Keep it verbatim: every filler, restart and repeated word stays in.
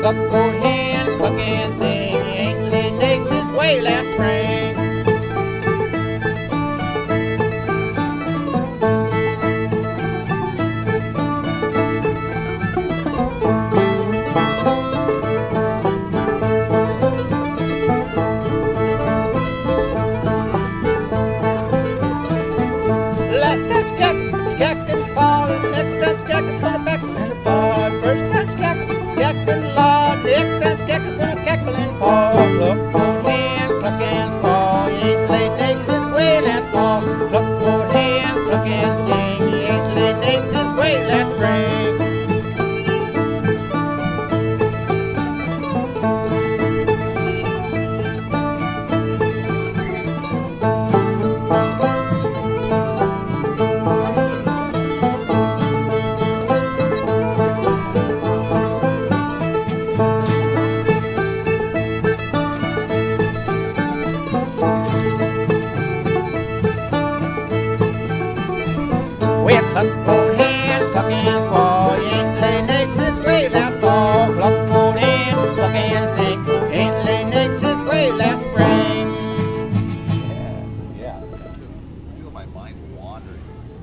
Cluck, old hen, cluck and sing. He ain't laid eggs since way last spring. Last time scack, scacked in the fall, and next time scack is gonna back in the fall. First time scack, scacked in the law, next time scack is gonna cackle in the fall. Look, old hen, cluck and squaw, he ain't laid eggs since way last fall. Look, old hen, cluck and sing, he ain't laid eggs since way last spring. Well, cluck, old hen, cluck and squaw, he ain't laid eggs since way last fall. Cluck, old hen, cluck and sing, ain't laid eggs since way last spring. Yeah. I feel my mind wandering.